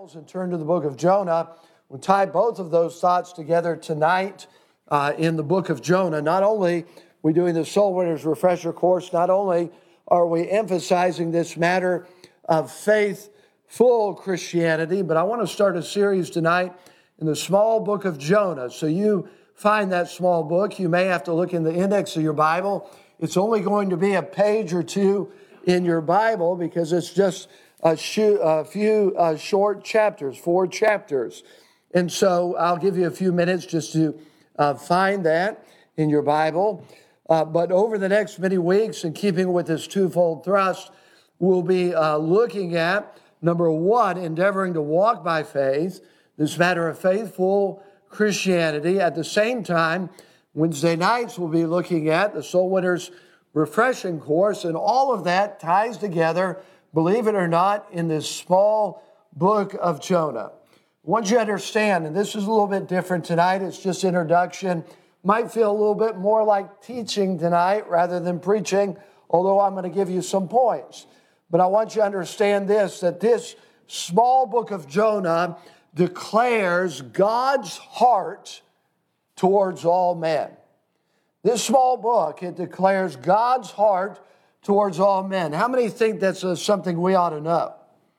And turn to the book of Jonah. We'll tie both of those thoughts together tonight in the book of Jonah. Not only are we doing the Soul Winners Refresher course, not only are we emphasizing this matter of faithful Christianity, but I want to start a series tonight in the small book of Jonah. So you find that small book. You may have to look in the index of your Bible. It's only going to be a page or two in your Bible because it's just a few short chapters, 4 chapters. And so I'll give you a few minutes just to find that in your Bible. But over the next many weeks, in keeping with this twofold thrust, we'll be looking at, number one, endeavoring to walk by faith, this matter of faithful Christianity. At the same time, Wednesday nights we'll be looking at the Soul Winners Refreshing course, and all of that ties together, believe it or not, in this small book of Jonah. Once you understand, and this is a little bit different tonight, it's just introduction, might feel a little bit more like teaching tonight rather than preaching, although I'm going to give you some points. But I want you to understand this, that this small book of Jonah declares God's heart towards all men. This small book, it declares God's heart towards all men. How many think that's something we ought to know?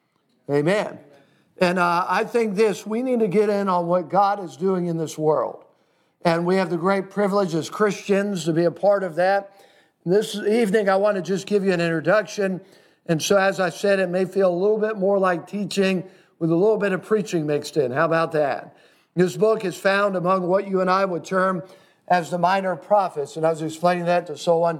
Amen. And I think we need to get in on what God is doing in this world. And we have the great privilege as Christians to be a part of that. This evening, I want to just give you an introduction. And so, as I said, it may feel a little bit more like teaching with a little bit of preaching mixed in. How about that? This book is found among what you and I would term as the minor prophets. And I was explaining that to someone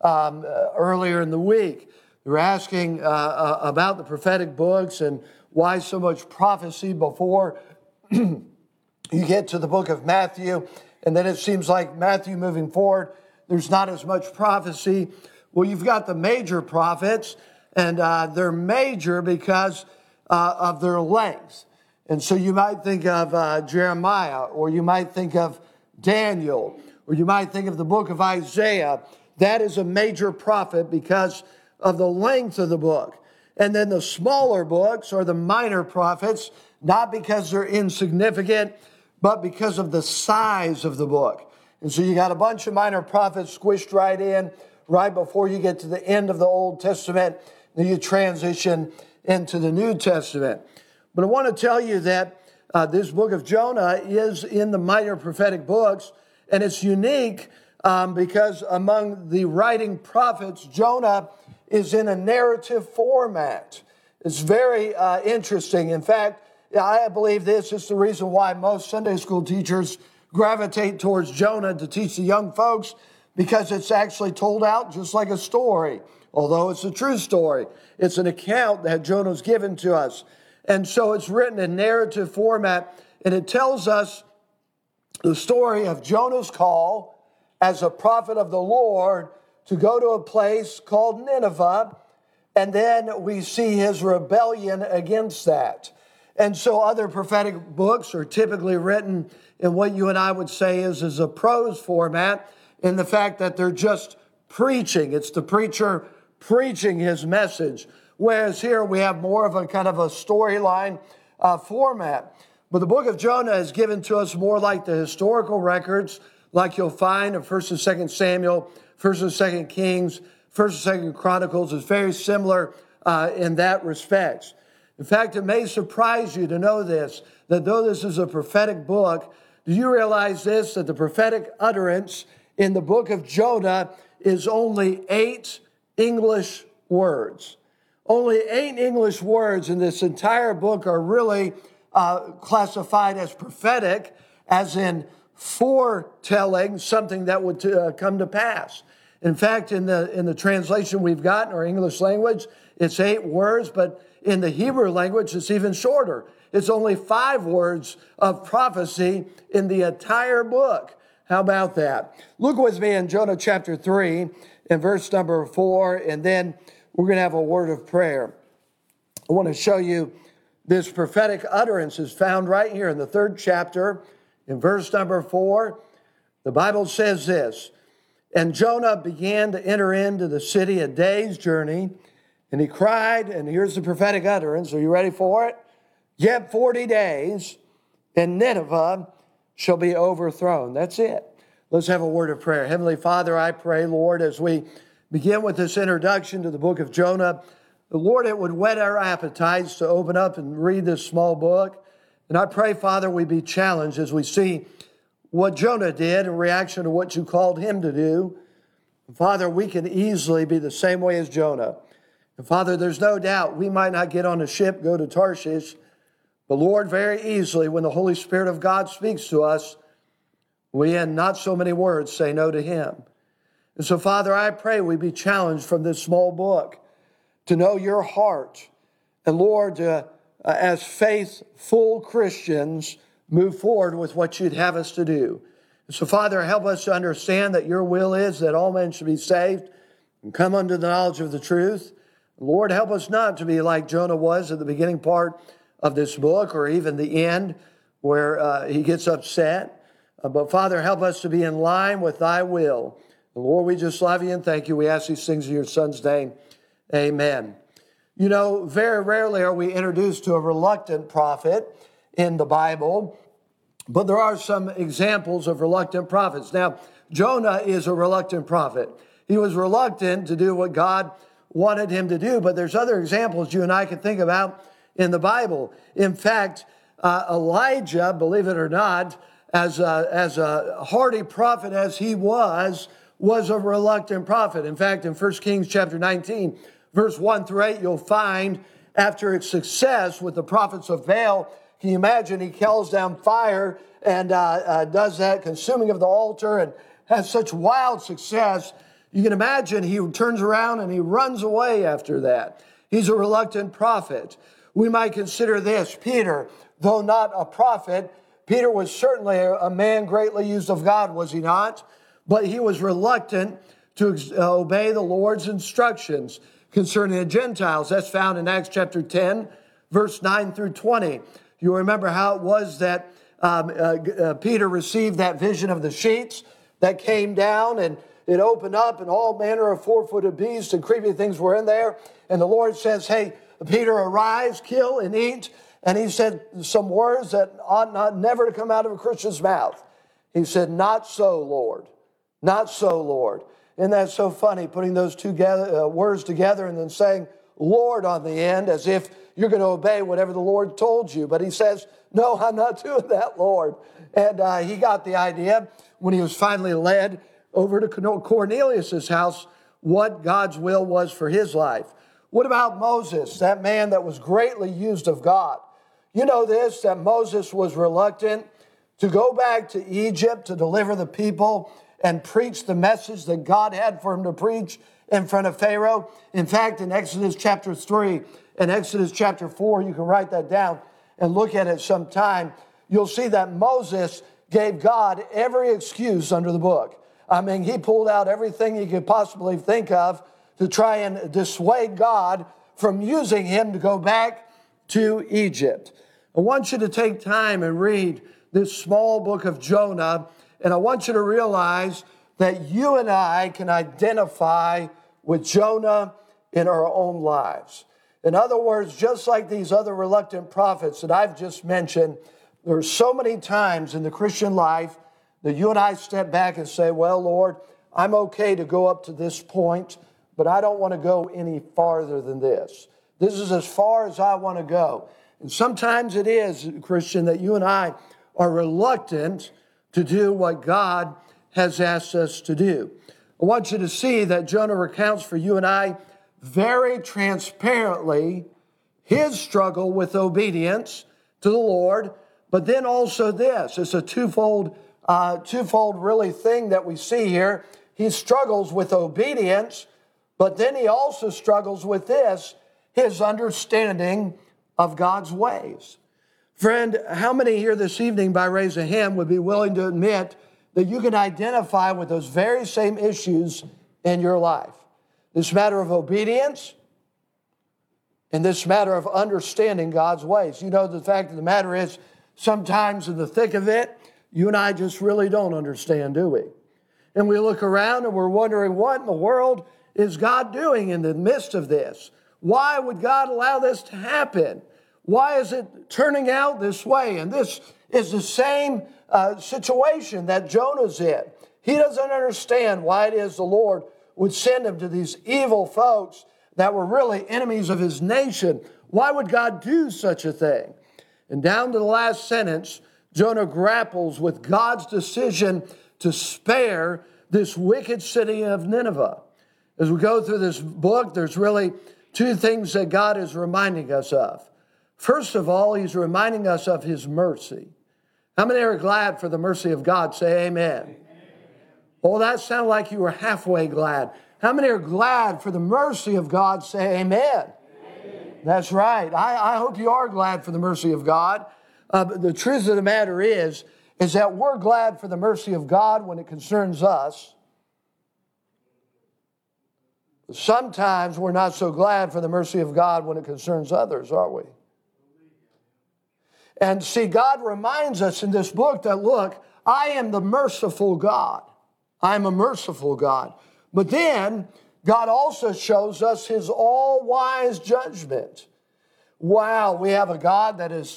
earlier in the week. They were asking about the prophetic books and why so much prophecy before you get to the book of Matthew. And then it seems like Matthew moving forward, there's not as much prophecy. Well, you've got the major prophets, and they're major because of their length. And so you might think of Jeremiah, or you might think of Daniel, or you might think of the book of Isaiah. That is a major prophet because of the length of the book. And then the smaller books are the minor prophets, not because they're insignificant, but because of the size of the book. And so you got a bunch of minor prophets squished right in, right before you get to the end of the Old Testament, then you transition into the New Testament. But I want to tell you that this book of Jonah is in the minor prophetic books, and it's unique because among the writing prophets, Jonah is in a narrative format. It's very interesting. In fact, I believe this is the reason why most Sunday school teachers gravitate towards Jonah to teach the young folks, because it's actually told out just like a story. Although it's a true story, it's an account that Jonah's given to us. And so it's written in narrative format, and it tells us the story of Jonah's call as a prophet of the Lord to go to a place called Nineveh, and then we see his rebellion against that. And so other prophetic books are typically written in what you and I would say is a prose format, in the fact that they're just preaching. It's the preacher preaching his message. Whereas here we have more of a kind of a storyline format. But the book of Jonah is given to us more like the historical records, like you'll find in 1st and 2nd Samuel, 1st and 2nd Kings, 1st and 2nd Chronicles. It's very similar in that respect. In fact, it may surprise you to know this, that though this is a prophetic book, do you realize this, that the prophetic utterance in the book of Jonah is only 8 English words? Only 8 English words in this entire book are really classified as prophetic, as in foretelling something that would come to pass. In fact, in the translation we've got in our English language, it's 8 words, but in the Hebrew language, it's even shorter. It's only 5 words of prophecy in the entire book. How about that? Look with me in Jonah chapter 3 and verse number 4, and then we're going to have a word of prayer. I want to show you this prophetic utterance is found right here in the 3rd chapter in verse number 4. The Bible says this, "And Jonah began to enter into the city a day's journey, and he cried," and here's the prophetic utterance. Are you ready for it? Yet 40 days, and Nineveh shall be overthrown. That's it. Let's have a word of prayer. Heavenly Father, I pray, Lord, as we begin with this introduction to the book of Jonah, Lord, it would whet our appetites to open up and read this small book. And I pray, Father, we be challenged as we see what Jonah did in reaction to what you called him to do. Father, we can easily be the same way as Jonah. And Father, there's no doubt we might not get on a ship, go to Tarshish, but Lord, very easily when the Holy Spirit of God speaks to us, we in not so many words say no to him. And so, Father, I pray we be challenged from this small book to know your heart. And Lord, as faithful Christians, move forward with what you'd have us to do. And so, Father, help us to understand that your will is that all men should be saved and come unto the knowledge of the truth. Lord, help us not to be like Jonah was at the beginning part of this book, or even the end where he gets upset. But Father, help us to be in line with thy will. And Lord, we just love you and thank you. We ask these things in your Son's name. Amen. You know, very rarely are we introduced to a reluctant prophet in the Bible, but there are some examples of reluctant prophets. Now, Jonah is a reluctant prophet. He was reluctant to do what God wanted him to do, but there's other examples you and I can think about in the Bible. In fact, Elijah, believe it or not, as a hardy prophet as he was a reluctant prophet. In fact, in 1 Kings chapter 19, verse 1 through 8, you'll find after its success with the prophets of Baal, can you imagine he calls down fire and does that consuming of the altar and has such wild success. You can imagine he turns around and he runs away after that. He's a reluctant prophet. We might consider this, Peter, though not a prophet, Peter was certainly a man greatly used of God, was he not? But he was reluctant to obey the Lord's instructions concerning the Gentiles. That's found in Acts chapter 10, verse 9 through 20. You remember how it was that Peter received that vision of the sheets that came down, and it opened up, and all manner of four-footed beasts and creepy things were in there. And the Lord says, hey, Peter, arise, kill, and eat. And he said some words that ought not never to come out of a Christian's mouth. He said, not so, Lord. Not so, Lord. Isn't that so funny, putting those two words together and then saying Lord on the end as if you're going to obey whatever the Lord told you. But he says, no, I'm not doing that, Lord. And he got the idea when he was finally led over to Cornelius' house what God's will was for his life. What about Moses, that man that was greatly used of God? You know this, that Moses was reluctant to go back to Egypt to deliver the people and preach the message that God had for him to preach in front of Pharaoh. In fact, in Exodus chapter 3 and Exodus chapter 4, you can write that down and look at it sometime. You'll see that Moses gave God every excuse under the book. I mean, he pulled out everything he could possibly think of to try and dissuade God from using him to go back to Egypt. I want you to take time and read this small book of Jonah, and I want you to realize that you and I can identify with Jonah in our own lives. In other words, just like these other reluctant prophets that I've just mentioned, there are so many times in the Christian life that you and I step back and say, well, Lord, I'm okay to go up to this point, but I don't want to go any farther than this. This is as far as I want to go. And sometimes it is, Christian, that you and I are reluctant to do what God has asked us to do. I want you to see that Jonah recounts for you and I very transparently his struggle with obedience to the Lord, but then also this. It's a twofold really thing that we see here. He struggles with obedience, but then he also struggles with this, his understanding of God's ways. Friend, how many here this evening by raise of hand would be willing to admit that you can identify with those very same issues in your life? This matter of obedience and this matter of understanding God's ways. You know, the fact of the matter is, sometimes in the thick of it, you and I just really don't understand, do we? And we look around and we're wondering, what in the world is God doing in the midst of this? Why would God allow this to happen? Why is it turning out this way? And this is the same situation that Jonah's in. He doesn't understand why it is the Lord would send him to these evil folks that were really enemies of his nation. Why would God do such a thing? And down to the last sentence, Jonah grapples with God's decision to spare this wicked city of Nineveh. As we go through this book, there's really two things that God is reminding us of. First of all, he's reminding us of his mercy. How many are glad for the mercy of God? Say amen. Oh, that sounded like you were halfway glad. How many are glad for the mercy of God? Say amen. That's right. I hope you are glad for the mercy of God. But the truth of the matter is that we're glad for the mercy of God when it concerns us. Sometimes we're not so glad for the mercy of God when it concerns others, are we? And see, God reminds us in this book that, look, I am the merciful God. I'm a merciful God. But then God also shows us his all-wise judgment. Wow, we have a God that is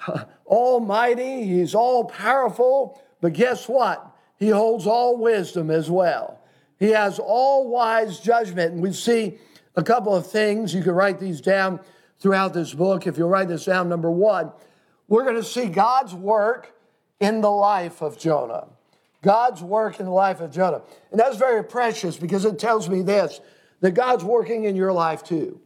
almighty. He's all-powerful. But guess what? He holds all wisdom as well. He has all-wise judgment. And we see a couple of things. You can write these down throughout this book. If you'll write this down, number one, we're going to see God's work in the life of Jonah. God's work in the life of Jonah. And that's very precious because it tells me this, that God's working in your life too.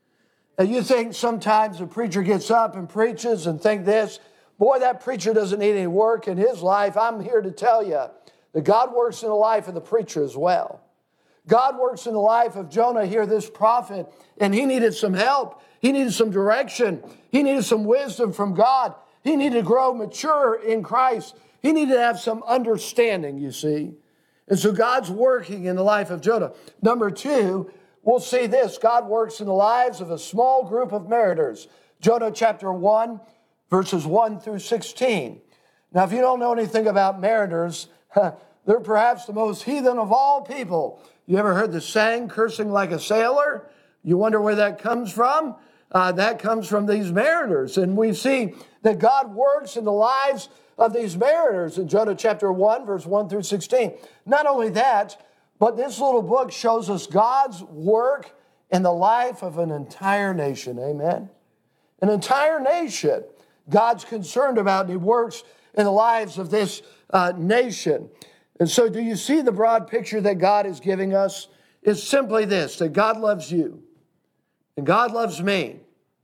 And you think sometimes a preacher gets up and preaches and think this, boy, that preacher doesn't need any work in his life. I'm here to tell you that God works in the life of the preacher as well. God works in the life of Jonah here, this prophet, and he needed some help. He needed some direction. He needed some wisdom from God. He needed to grow mature in Christ. He needed to have some understanding, you see. And so God's working in the life of Jonah. Number two, we'll see this. God works in the lives of a small group of mariners. Jonah chapter 1, verses 1 through 16. Now, if you don't know anything about mariners, they're perhaps the most heathen of all people. You ever heard the saying, cursing like a sailor? You wonder where that comes from? That comes from these mariners. And we see that God works in the lives of these mariners in Jonah chapter 1, verse 1 through 16. Not only that, but this little book shows us God's work in the life of an entire nation. Amen? An entire nation God's concerned about, and he works in the lives of this nation. And so do you see the broad picture that God is giving us? It's simply this, that God loves you and God loves me.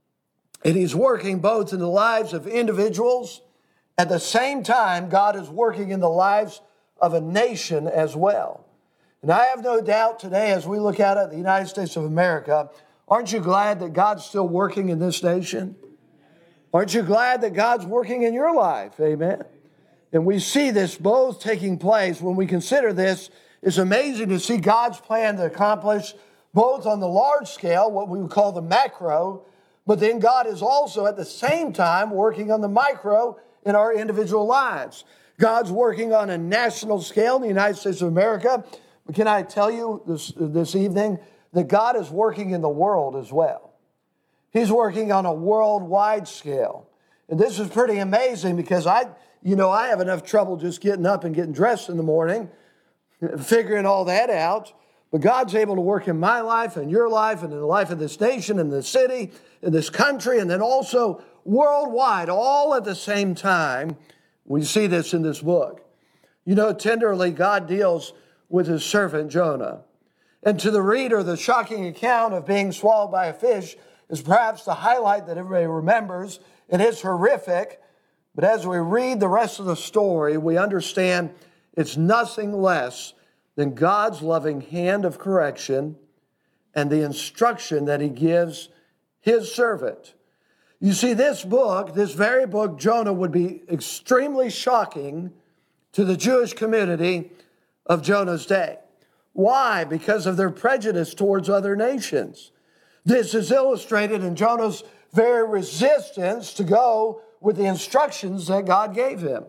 And he's working both in the lives of individuals. At the same time, God is working in the lives of a nation as well. And I have no doubt today, as we look out at the United States of America, aren't you glad that God's still working in this nation? Aren't you glad that God's working in your life? Amen. And we see this both taking place. When we consider this, it's amazing to see God's plan to accomplish both on the large scale, what we would call the macro, but then God is also at the same time working on the micro in our individual lives. God's working on a national scale in the United States of America. But can I tell you this evening that God is working in the world as well? He's working on a worldwide scale. And this is pretty amazing because I have enough trouble just getting up and getting dressed in the morning, figuring all that out. But God's able to work in my life and your life and in the life of this nation and this city and this country and then also worldwide, all at the same time. We see this in this book. You know, tenderly God deals with his servant Jonah. And to the reader, the shocking account of being swallowed by a fish is perhaps the highlight that everybody remembers. It is horrific. But as we read the rest of the story, we understand it's nothing less than God's loving hand of correction and the instruction that he gives his servant. You see, this very book, Jonah, would be extremely shocking to the Jewish community of Jonah's day. Why? Because of their prejudice towards other nations. This is illustrated in Jonah's very resistance to go with the instructions that God gave him.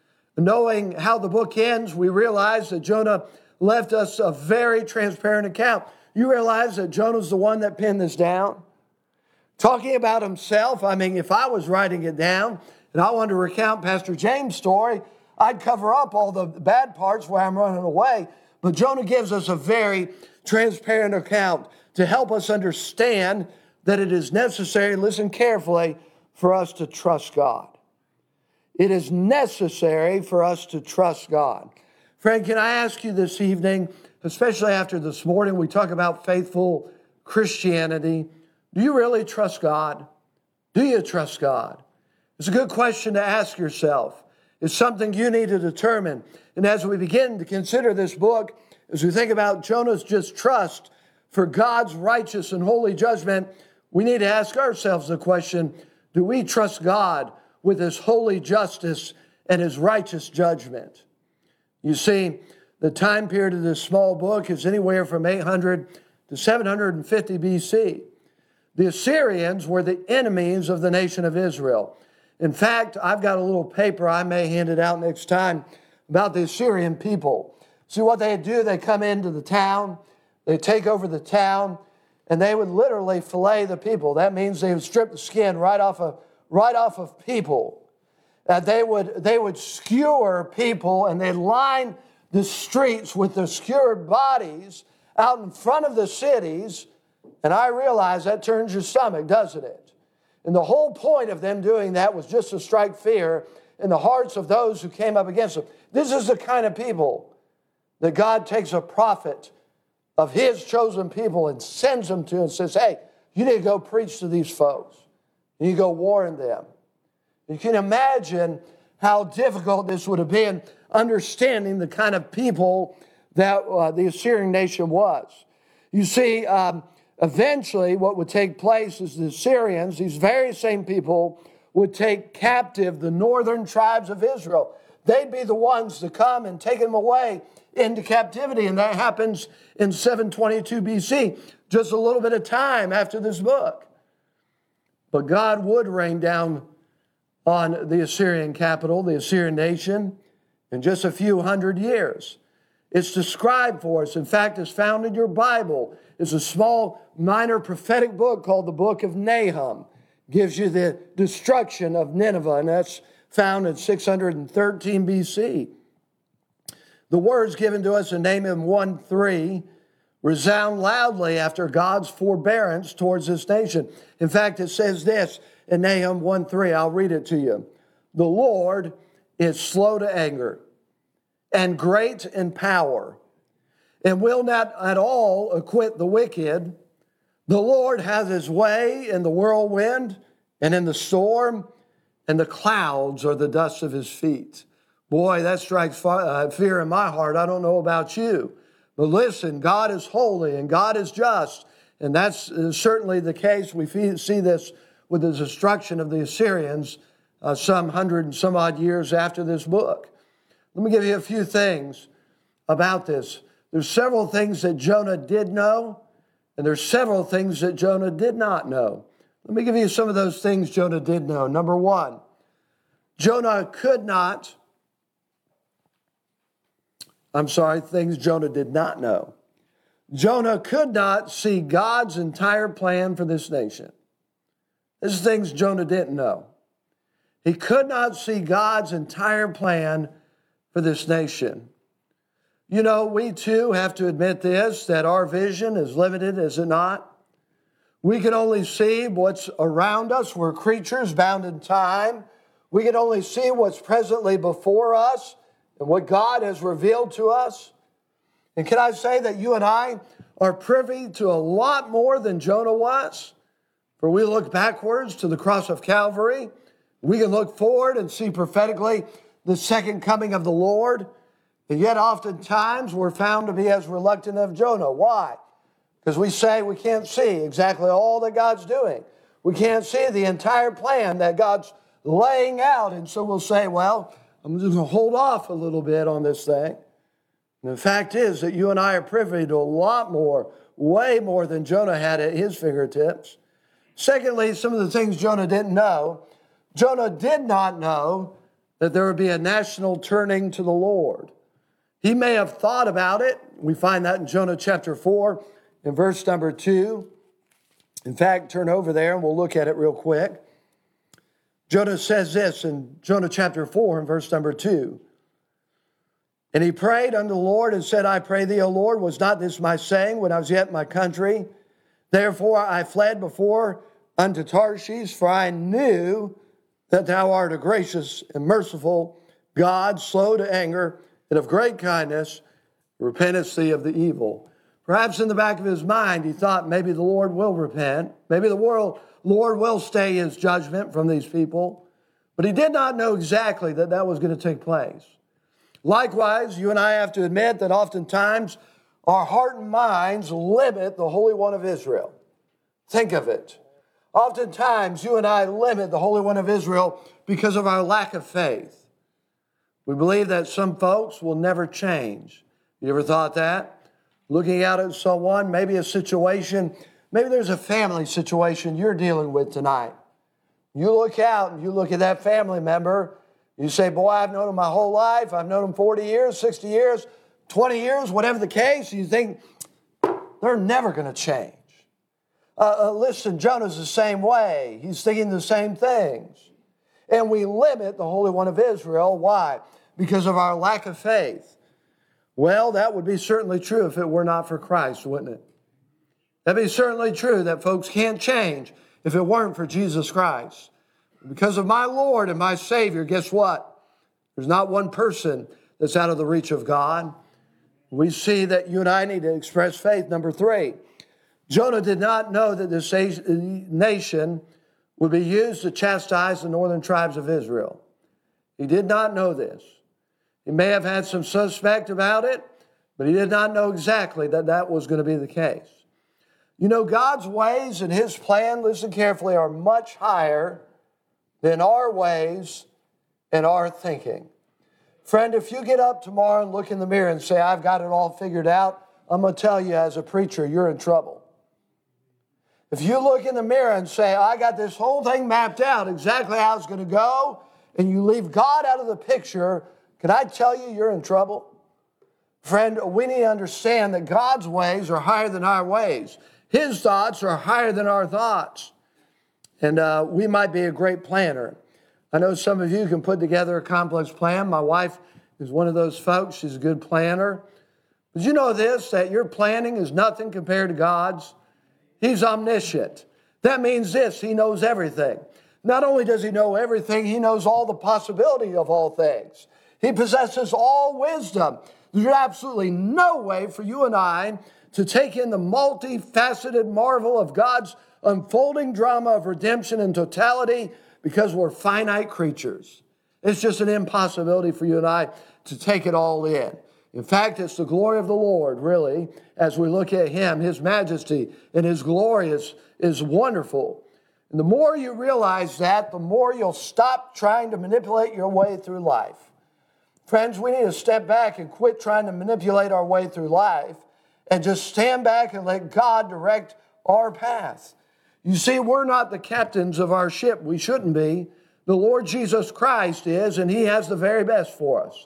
Knowing how the book ends, we realize that Jonah left us a very transparent account. You realize that Jonah's the one that penned this down? talking about himself. I mean, if I was writing it down and I wanted to recount Pastor James' story, I'd cover up all the bad parts where I'm running away. But Jonah gives us a very transparent account to help us understand that it is necessary, listen carefully, for us to trust God. It is necessary for us to trust God. Friend, can I ask you this evening, especially after this morning, we talk about faithful Christianity. Do you really trust God? Do you trust God? It's a good question to ask yourself. It's something you need to determine. And as we begin to consider this book, as we think about Jonah's just trust for God's righteous and holy judgment, we need to ask ourselves the question, do we trust God with his holy justice and his righteous judgment? You see, the time period of this small book is anywhere from 800 to 750 BC. The Assyrians were the enemies of the nation of Israel. In fact, I've got a little paper, I may hand it out next time, about the Assyrian people. See what they do, they come into the town, they take over the town, and they would literally fillet the people. That means they would strip the skin right off of people. They would skewer people, and they'd line the streets with the skewered bodies out in front of the cities. And I realize that turns your stomach, doesn't it? And the whole point of them doing that was just to strike fear in the hearts of those who came up against them. This is the kind of people that God takes a prophet of his chosen people and sends them to and says, hey, you need to go preach to these folks. And you go warn them. You can imagine how difficult this would have been understanding the kind of people that the Assyrian nation was. You see, eventually what would take place is the Assyrians, these very same people, would take captive the northern tribes of Israel. They'd be the ones to come and take them away into captivity, and that happens in 722 BC, just a little bit of time after this book. But God would rain down on the Assyrian capital, the Assyrian nation, in just a few hundred years. It's described for us. In fact, it's found in your Bible. It's a small, minor prophetic book called the Book of Nahum. Gives you the destruction of Nineveh, and that's found in 613 BC. The words given to us in Nahum 1:3 resound loudly after God's forbearance towards this nation. In fact, it says this in Nahum 1:3. I'll read it to you. The Lord is slow to anger and great in power, and will not at all acquit the wicked. The Lord has his way in the whirlwind and in the storm, and the clouds are the dust of his feet. Boy, that strikes fear in my heart. I don't know about you. But listen, God is holy and God is just. And that's certainly the case. We see this with the destruction of the Assyrians some 100 and some odd years after this book. Let me give you a few things about this. There's several things that Jonah did know, and there's several things that Jonah did not know. Let me give you some of those things Jonah did know. Number one, things Jonah did not know. Jonah could not see God's entire plan for this nation. This is things Jonah didn't know. He could not see God's entire plan for this nation. You know, we too have to admit this, that our vision is limited, is it not? We can only see what's around us. We're creatures bound in time. We can only see what's presently before us and what God has revealed to us. And can I say that you and I are privy to a lot more than Jonah was? For we look backwards to the cross of Calvary. We can look forward and see prophetically the second coming of the Lord. And yet oftentimes we're found to be as reluctant as Jonah. Why? Because we say we can't see exactly all that God's doing. We can't see the entire plan that God's laying out. And so we'll say, well, I'm just going to hold off a little bit on this thing. And the fact is that you and I are privy to a lot more, way more than Jonah had at his fingertips. Secondly, some of the things Jonah didn't know. Jonah did not know that there would be a national turning to the Lord. He may have thought about it. We find that in Jonah chapter 4 in verse number 2. In fact, turn over there and we'll look at it real quick. Jonah says this in Jonah chapter 4 and verse number 2. And he prayed unto the Lord and said, I pray thee, O Lord, was not this my saying when I was yet in my country? Therefore I fled before unto Tarshish, for I knew that thou art a gracious and merciful God, slow to anger, and of great kindness, repentest thee of the evil. Perhaps in the back of his mind, he thought maybe the Lord will repent. Maybe the Lord will stay his judgment from these people. But he did not know exactly that that was going to take place. Likewise, you and I have to admit that oftentimes our heart and minds limit the Holy One of Israel. Think of it. Oftentimes, you and I limit the Holy One of Israel because of our lack of faith. We believe that some folks will never change. You ever thought that? Looking out at someone, maybe a situation, maybe there's a family situation you're dealing with tonight. You look out and you look at that family member, you say, boy, I've known him my whole life. I've known him 40 years, 60 years, 20 years, whatever the case. You think, they're never going to change. Listen, Jonah's the same way. He's thinking the same things. And we limit the Holy One of Israel. Why? Because of our lack of faith. Well, that would be certainly true if it were not for Christ, wouldn't it? That'd be certainly true that folks can't change if it weren't for Jesus Christ. Because of my Lord and my Savior, guess what? There's not one person that's out of the reach of God. We see that you and I need to express faith. Number 3, Jonah did not know that this nation would be used to chastise the northern tribes of Israel. He did not know this. He may have had some suspect about it, but he did not know exactly that that was going to be the case. You know, God's ways and his plan, listen carefully, are much higher than our ways and our thinking. Friend, if you get up tomorrow and look in the mirror and say, I've got it all figured out, I'm going to tell you as a preacher, you're in trouble. If you look in the mirror and say, I got this whole thing mapped out exactly how it's going to go, and you leave God out of the picture, can I tell you you're in trouble? Friend, we need to understand that God's ways are higher than our ways. His thoughts are higher than our thoughts. And we might be a great planner. I know some of you can put together a complex plan. My wife is one of those folks. She's a good planner. But you know this, that your planning is nothing compared to God's. He's omniscient. That means this, he knows everything. Not only does he know everything, he knows all the possibility of all things. He possesses all wisdom. There's absolutely no way for you and I to take in the multifaceted marvel of God's unfolding drama of redemption in totality because we're finite creatures. It's just an impossibility for you and I to take it all in. In fact, it's the glory of the Lord, really, as we look at him. His majesty and his glory is wonderful. And the more you realize that, the more you'll stop trying to manipulate your way through life. Friends, we need to step back and quit trying to manipulate our way through life and just stand back and let God direct our path. You see, we're not the captains of our ship. We shouldn't be. The Lord Jesus Christ is, and he has the very best for us.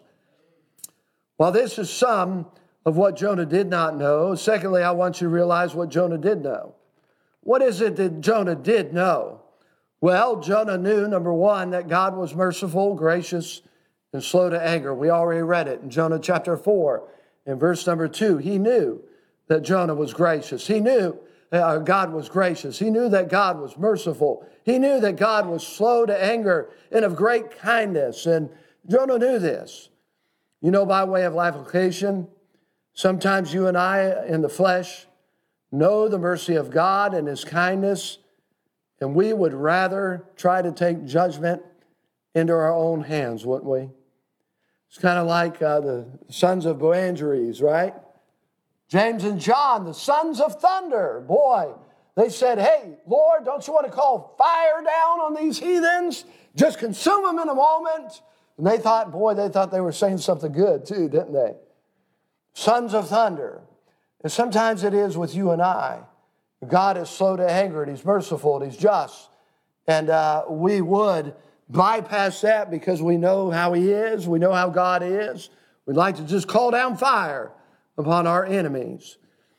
Well, this is some of what Jonah did not know. Secondly, I want you to realize what Jonah did know. What is it that Jonah did know? Well, Jonah knew, number 1, that God was merciful, gracious, and slow to anger. We already read it in Jonah chapter 4 in verse number 2. He knew that Jonah was gracious. He knew that God was gracious. He knew that God was merciful. He knew that God was slow to anger and of great kindness. And Jonah knew this. You know, by way of application, sometimes you and I in the flesh know the mercy of God and his kindness, and we would rather try to take judgment into our own hands, wouldn't we? It's kind of like the sons of Boanerges, right? James and John, the sons of thunder. Boy, they said, hey, Lord, don't you want to call fire down on these heathens? Just consume them in a moment. And they thought they were saying something good too, didn't they? Sons of thunder. And sometimes it is with you and I. God is slow to anger, and he's merciful, and he's just. And we would bypass that because we know how he is. We know how God is. We'd like to just call down fire upon our enemies.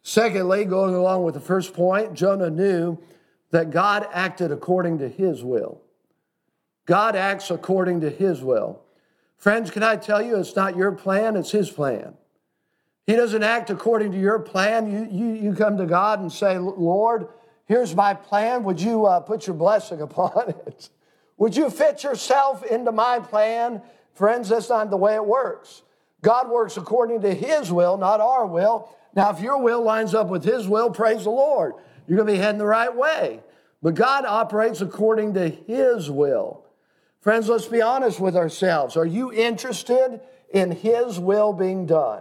Secondly, going along with the first point, Jonah knew that God acted according to his will. God acts according to his will. Friends, can I tell you, it's not your plan, it's his plan. He doesn't act according to your plan. You come to God and say, Lord, here's my plan. Would you put your blessing upon it? Would you fit yourself into my plan? Friends, that's not the way it works. God works according to his will, not our will. Now, if your will lines up with his will, praise the Lord. You're going to be heading the right way. But God operates according to his will. Friends, let's be honest with ourselves. Are you interested in his will being done?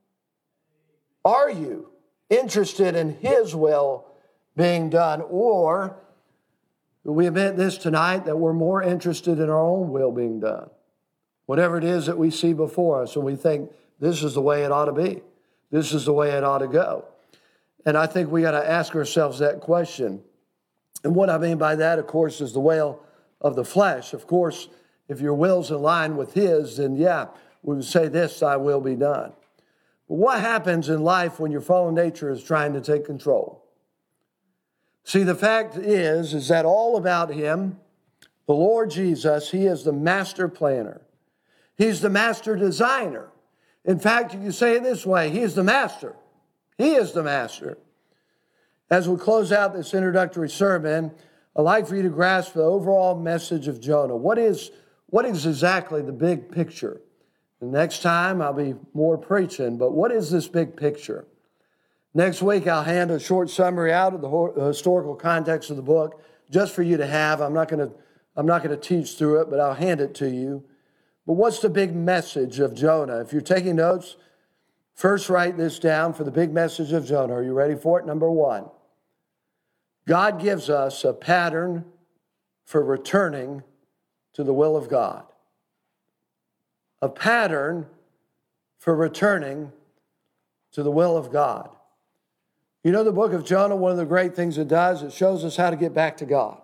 Are you interested in his will being done? Or do we admit this tonight, that we're more interested in our own will being done? Whatever it is that we see before us, and we think this is the way it ought to be. This is the way it ought to go. And I think we got to ask ourselves that question. And what I mean by that, of course, is the will of the flesh. Of course, if your will's in line with his, then yeah, we would say this, thy will be done. But what happens in life when your fallen nature is trying to take control? See, the fact is that all about him, the Lord Jesus, he is the master planner. He's the master designer. In fact, you can say it this way, he is the master. He is the master. As we close out this introductory sermon, I'd like for you to grasp the overall message of Jonah. What is exactly the big picture? The next time I'll be more preaching, but what is this big picture? Next week I'll hand a short summary out of the historical context of the book just for you to have. I'm not going to teach through it, but I'll hand it to you. But what's the big message of Jonah? If you're taking notes, first write this down for the big message of Jonah. Are you ready for it? Number one, God gives us a pattern for returning to the will of God. A pattern for returning to the will of God. You know, the book of Jonah, one of the great things it does, it shows us how to get back to God.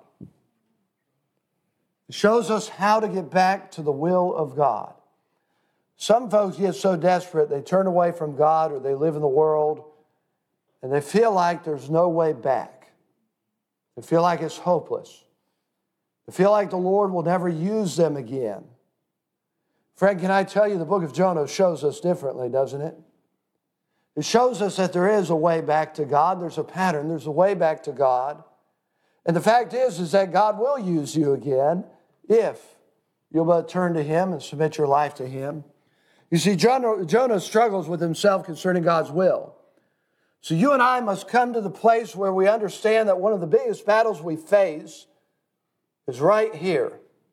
It shows us how to get back to the will of God. Some folks get so desperate, they turn away from God or they live in the world and they feel like there's no way back. They feel like it's hopeless. They feel like the Lord will never use them again. Friend, can I tell you, the book of Jonah shows us differently, doesn't it? It shows us that there is a way back to God. There's a pattern. There's a way back to God. And the fact is that God will use you again if you'll but turn to him and submit your life to him. You see, Jonah struggles with himself concerning God's will. So you and I must come to the place where we understand that one of the biggest battles we face is right here.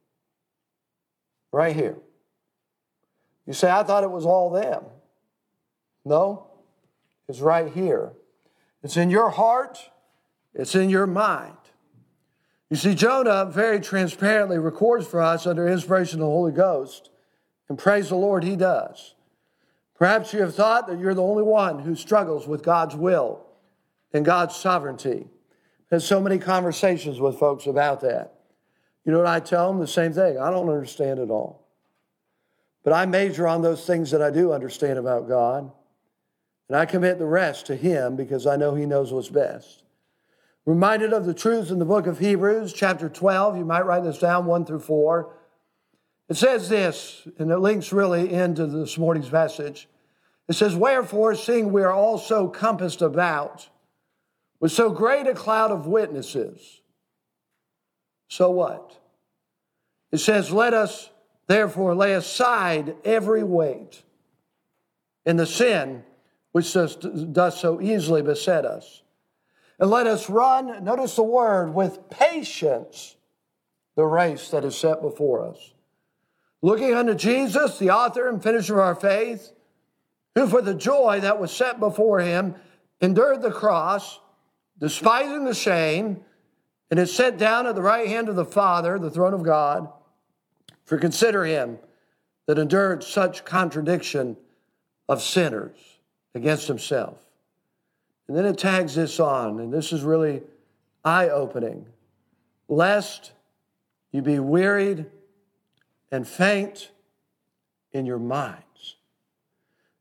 Right here. You say, I thought it was all them. No, it's right here. It's in your heart. It's in your mind. You see, Jonah very transparently records for us under inspiration of the Holy Ghost, and praise the Lord, he does. Perhaps you have thought that you're the only one who struggles with God's will and God's sovereignty. I've had so many conversations with folks about that. You know what I tell them? The same thing. I don't understand it all. But I major on those things that I do understand about God. And I commit the rest to him because I know he knows what's best. Reminded of the truths in the book of Hebrews, chapter 12. You might write this down, 1 through 4. It says this, and it links really into this morning's message. It says, wherefore, seeing we are all so compassed about with so great a cloud of witnesses. So what? It says, let us therefore lay aside every weight and the sin which does so easily beset us. And let us run, notice the word, with patience the race that is set before us. Looking unto Jesus, the author and finisher of our faith, who for the joy that was set before him endured the cross, despising the shame, and is set down at the right hand of the Father, the throne of God. For consider him that endured such contradiction of sinners against himself. And then it tags this on, and this is really eye-opening. Lest you be wearied and faint in your minds.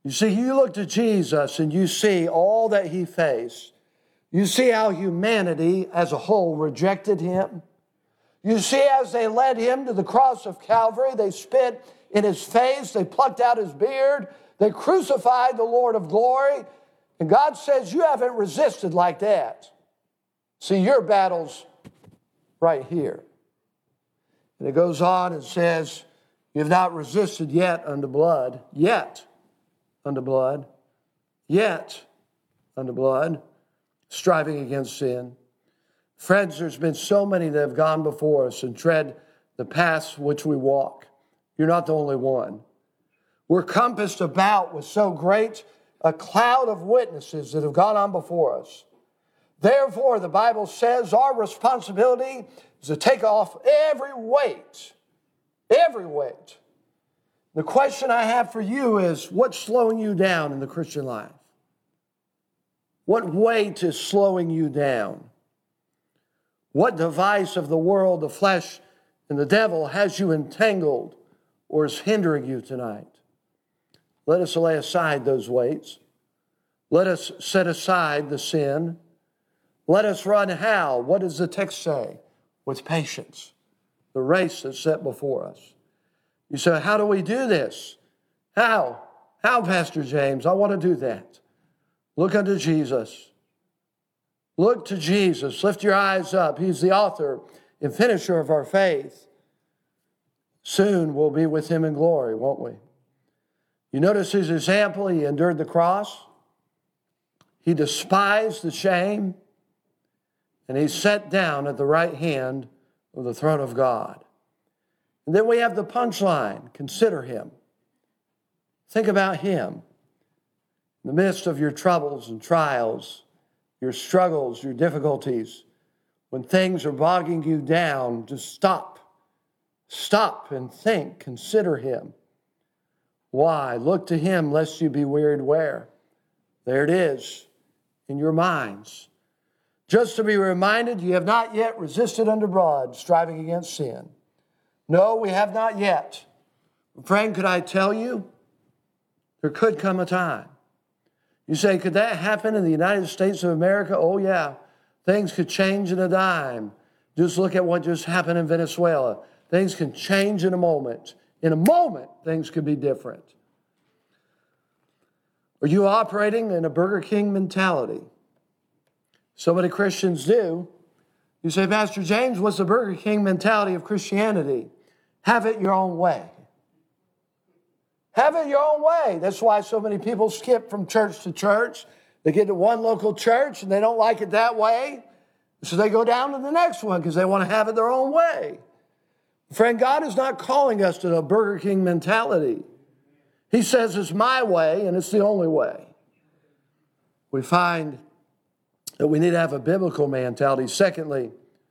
You see, you look to Jesus and you see all that he faced. You see how humanity as a whole rejected him. You see, as they led him to the cross of Calvary, they spit in his face, they plucked out his beard, they crucified the Lord of glory. And God says, you haven't resisted like that. See, your battle's right here. And it goes on and says, you have not resisted yet unto blood, yet unto blood, yet unto blood, striving against sin. Friends, there's been so many that have gone before us and tread the paths which we walk. You're not the only one. We're compassed about with so great a cloud of witnesses that have gone on before us. Therefore, the Bible says our responsibility is to take off every weight. Every weight. The question I have for you is, what's slowing you down in the Christian life? What weight is slowing you down? What device of the world, the flesh, and the devil has you entangled or is hindering you tonight? Let us lay aside those weights. Let us set aside the sin. Let us run how? What does the text say? With patience. The race that's set before us. You say, how do we do this? How? How, Pastor James? I want to do that. Look unto Jesus. Look to Jesus. Lift your eyes up. He's the author and finisher of our faith. Soon we'll be with him in glory, won't we? You notice his example. He endured the cross. He despised the shame. And he sat down at the right hand of the throne of God. And then we have the punchline. Consider him. Think about him. In the midst of your troubles and trials, your struggles, your difficulties, when things are bogging you down, just stop. Stop and think. Consider him. Why? Look to him lest you be wearied where? There it is, in your minds. Just to be reminded, you have not yet resisted unto blood, striving against sin. No, we have not yet. Friend, could I tell you? There could come a time. You say, could that happen in the United States of America? Oh, yeah. Things could change in a dime. Just look at what just happened in Venezuela. Things can change in a moment. In a moment, things could be different. Are you operating in a Burger King mentality? So many Christians do. You say, Pastor James, what's the Burger King mentality of Christianity? Have it your own way. Have it your own way. That's why so many people skip from church to church. They get to one local church and they don't like it that way. So they go down to the next one because they want to have it their own way. Friend, God is not calling us to a Burger King mentality. He says it's my way and it's the only way. We find that we need to have a biblical mentality. Secondly,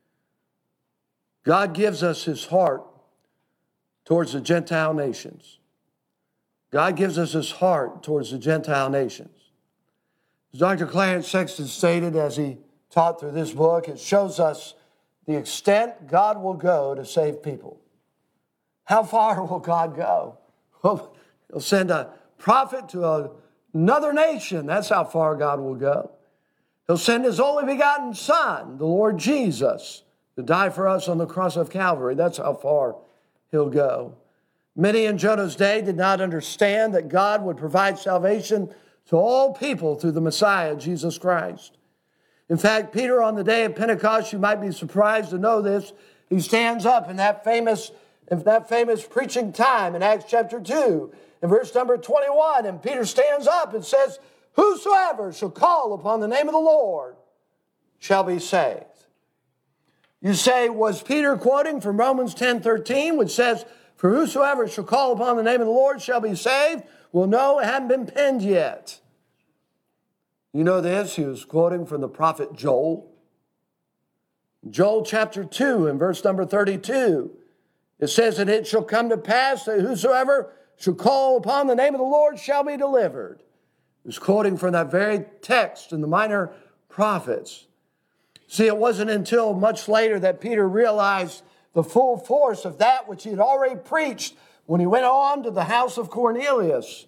God gives us his heart towards the Gentile nations. God gives us his heart towards the Gentile nations. As Dr. Clarence Sexton stated as he taught through this book, it shows us the extent God will go to save people. How far will God go? Well, he'll send a prophet to another nation. That's how far God will go. He'll send his only begotten Son, the Lord Jesus, to die for us on the cross of Calvary. That's how far he'll go. Many in Jonah's day did not understand that God would provide salvation to all people through the Messiah, Jesus Christ. In fact, Peter, on the day of Pentecost, you might be surprised to know this, he stands up in that famous preaching time in Acts chapter 2, in verse number 21, and Peter stands up and says, whosoever shall call upon the name of the Lord shall be saved. You say, was Peter quoting from Romans 10:13, which says, for whosoever shall call upon the name of the Lord shall be saved? Well, no, it hadn't been penned yet. You know this, he was quoting from the prophet Joel. Joel chapter 2 and verse number 32. It says, and it shall come to pass that whosoever shall call upon the name of the Lord shall be delivered. He was quoting from that very text in the minor prophets. See, it wasn't until much later that Peter realized the full force of that which he had already preached when he went on to the house of Cornelius.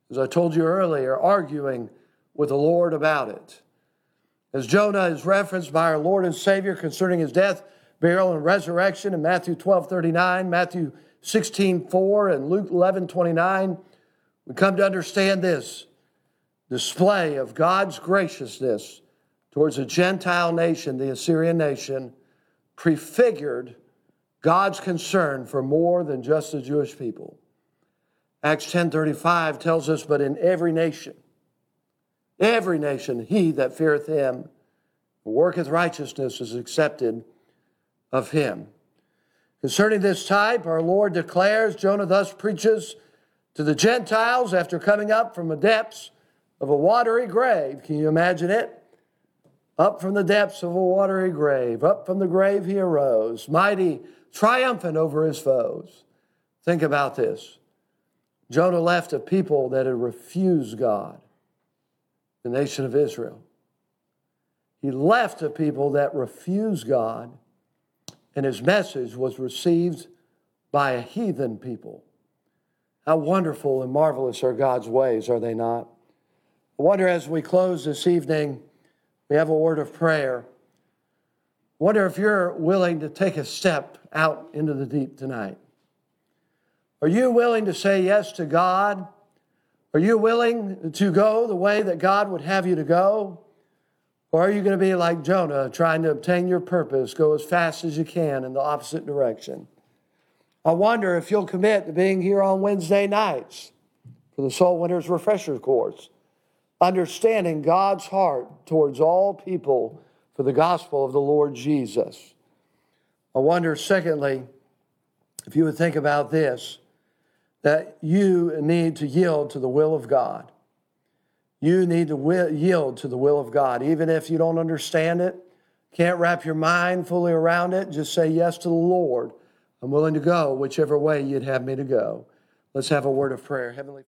as I told you earlier, arguing with the Lord about it. As Jonah is referenced by our Lord and Savior concerning his death, burial, and resurrection in Matthew 12:39, Matthew 16:4, and Luke 11:29, we come to understand this display of God's graciousness towards a Gentile nation, the Assyrian nation, prefigured God's concern for more than just the Jewish people. Acts 10:35 tells us, but in every nation, he that feareth him, worketh righteousness, is accepted of him. Concerning this type, our Lord declares, Jonah thus preaches to the Gentiles after coming up from the depths of a watery grave. Can you imagine it? Up from the depths of a watery grave. Up from the grave he arose, mighty, triumphant over his foes. Think about this. Jonah left a people that had refused God, the nation of Israel. He left a people that refused God, and his message was received by a heathen people. How wonderful and marvelous are God's ways, are they not? I wonder, as we close this evening, we have a word of prayer. I wonder if you're willing to take a step out into the deep tonight. Are you willing to say yes to God? Are you willing to go the way that God would have you to go? Or are you going to be like Jonah, trying to obtain your purpose, go as fast as you can in the opposite direction? I wonder if you'll commit to being here on Wednesday nights for the Soul Winners Refresher Course, understanding God's heart towards all people for the gospel of the Lord Jesus. I wonder, secondly, if you would think about this, that you need to yield to the will of God. You need to yield to the will of God. Even if you don't understand it, can't wrap your mind fully around it, just say yes to the Lord. I'm willing to go whichever way you'd have me to go. Let's have a word of prayer. Heavenly